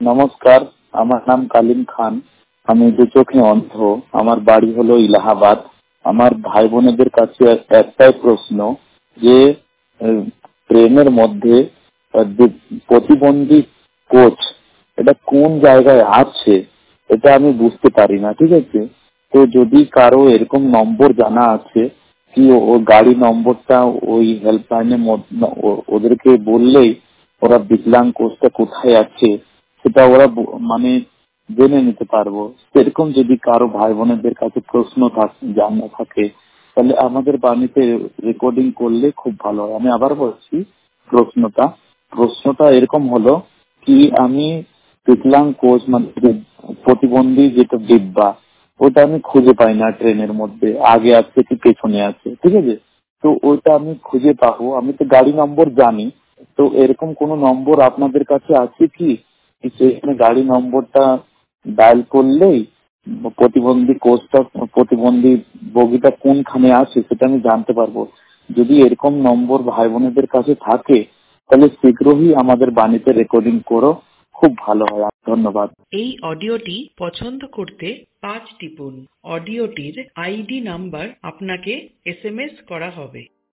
নমস্কার, আমার নাম কালিম খান। আমি দু চোখে অন্ধ। আমার বাড়ি হলো ইলাহাবাদ। আমার ভাই বোনেদের কাছে একটাই প্রশ্ন যে ট্রেনের মধ্যে যে প্রতিবন্ধী কোচ এটা কোন জায়গায় আছে এটা আমি বুঝতে পারি না, ঠিক আছে? তো যদি কারো এরকম নম্বর জানা আছে কি ও গাড়ি নম্বরটা ওই হেল্পলাইনের ওদেরকে বললেই ওরা বিকলাঙ্গ কোচটা কোথায় আছে সেটা ওরা মানে জেনে নিতে পারবো। সেরকম যদি কারো ভাই বোনেদের কাছে প্রশ্ন জানা থাকে তাহলে আমাদের বাণীতে রেকর্ডিং করলে খুব ভালো হয়। আমি আবার বলছি, প্রশ্নটা প্রশ্নটা এরকম হলো কি, আমি বিকলাঙ্গ কোচ মানে যে প্রতিবন্ধী যেটা ডিব্বা ওটা আমি খুঁজে পাই না ট্রেনের মধ্যে, আগে আছে কি পেছনে আছে, ঠিক আছে? তো ওইটা আমি খুঁজে পাবো, আমি তো গাড়ি নম্বর জানি। তো এরকম কোন নম্বর আপনাদের কাছে আছে কি সেখানে গাড়ি নম্বরটা ডায়াল করলেই প্রতিবন্ধী কোচটা প্রতিবন্ধী বগিটা কোনখানে আছে সেটা আমি জানতে পারবো? যদি এরকম নম্বর ভাই বোনেদের কাছে থাকে তাহলে শীঘ্রই আমাদের বাণীতে রেকর্ডিং করো, খুব ভালো হয়। ধন্যবাদ। এই অডিওটি পছন্দ করতে 5 টিপুন। অডিওটির আইডি নাম্বার আপনাকে SMS করা হবে।